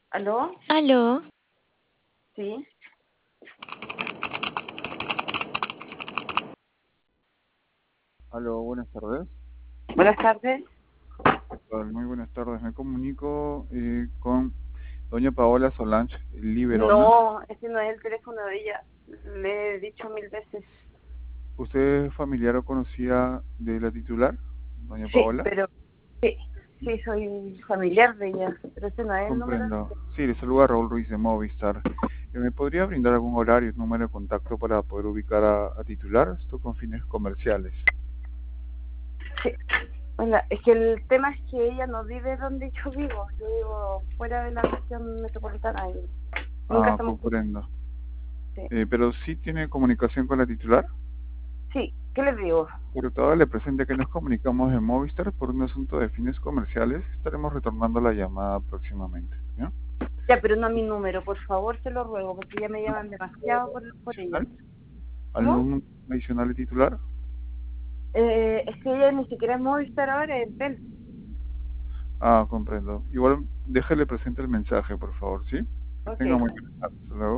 ¿Aló? Aló, Sí. Aló, buenas tardes. Buenas tardes. Muy buenas tardes. Me comunico con doña Paola Solange Liberona. No, ese no es el teléfono de ella. Le he dicho 1000 veces. ¿Usted es familiar o conocida de la titular, doña Sí, Paola? pero sí, sí, soy familiar de ella, pero ese no es el número. Comprendo. Sí, le saluda Raúl Ruiz de Movistar. ¿Me podría brindar algún horario y número de contacto para poder ubicar a titular? Esto con fines comerciales. Sí. Hola, es que el tema es que ella no vive donde yo vivo. Yo vivo fuera de la región metropolitana y nunca Ah, estamos juntos. comprendo. Sí. Pero sí tiene comunicación con la titular. Sí, ¿qué les digo? Por todo le presente que nos comunicamos en Movistar por un asunto de fines comerciales. Estaremos retornando la llamada próximamente. ¿Ya? Ya, pero no a mi número, por favor, se lo ruego, porque ya me llaman demasiado por ella. Adicional, al ¿Cómo? número adicional de titular. Es que ella ni siquiera es Movistar ahora, es Bell. Ah, comprendo. Igual déjele presente el mensaje, por favor, ¿sí? Que tenga muy Ok. buenas tardes. Hasta luego.